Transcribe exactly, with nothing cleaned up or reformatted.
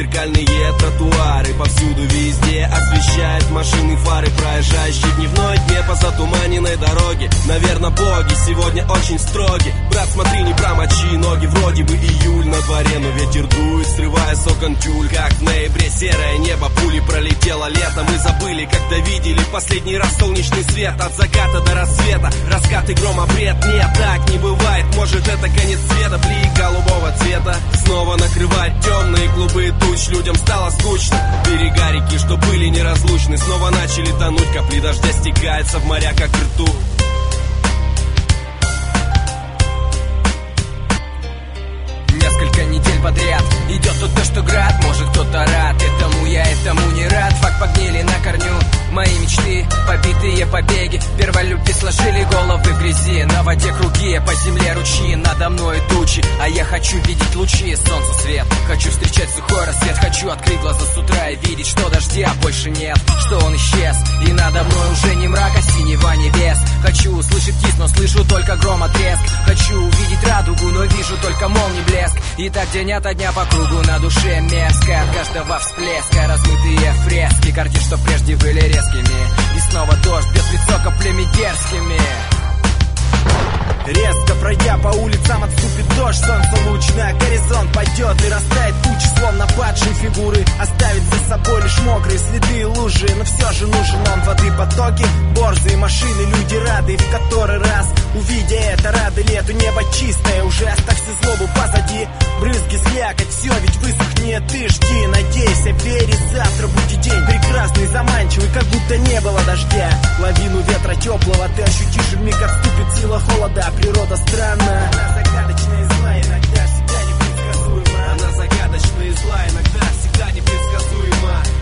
зеркальные тротуары. Повсюду везде освещает машины фары, проезжающие дневной дне по затуманенной дороге. Наверное, боги сегодня очень строги. Брат, смотри, не промочи ноги. Вроде бы июль на дворе, но ветер дует, срывая с окон тюль. Как в ноябре серое небо, пули пролетело лето. Мы забыли, когда видели последний раз солнечный свет. От заката до рассвета, раскаты грома бред. Нет, так не бывает, может это конец света. Блик голубого цвета снова накрывает темные клубы туч. Людям стало скучно, берега реки, что были неразлучны, снова начали тонуть. Капли дождя стекаются в моря, как ртуть. Несколько недель подряд идет тут то, что град. Может кто-то рад, этому я, этому не рад. Факт погнили на корню мои мечты, побитые побеги первой любви сложили головы в грязи. На воде круги, по земле ручьи, надо мной тучи, а я хочу видеть лучи, солнцу свет. Хочу встречать сухой рассвет, хочу открыть глаза с утра и видеть, что дождя больше нет, что он исчез, и надо мной уже не мрак, а синева небес. Хочу услышать кис, но слышу только грома треск. Хочу увидеть радугу, но вижу только молний блеск. И так день ото дня по кругу, на душе мерзко от каждого всплеска. Размытые фрески картин, что прежде были резкими. И снова дождь бьет в лицо каплями дерзкими. Резко пройдя по улицам, отступит дождь, солнце луч на горизонт пойдет и растает тучи, словно падшие фигуры. Оставит за собой лишь мокрые следы и лужи, но все же нужен он воды потоки. Борзые машины, люди рады, и в который раз, увидя это, рады лету. Небо чистое, уже оставься злобу позади. Брызги, слякоть, все ведь высохнет, ты жди, надейся, верь, завтра будет день прекрасный, заманчивый, как будто не было дождя. Лавину ветра теплого ты ощутишь, и вмиг отступит сила холода. Природа странна, она загадочная и зла, иногда всегда непредсказуема. Она загадочная и зла, иногда всегда непредсказуема.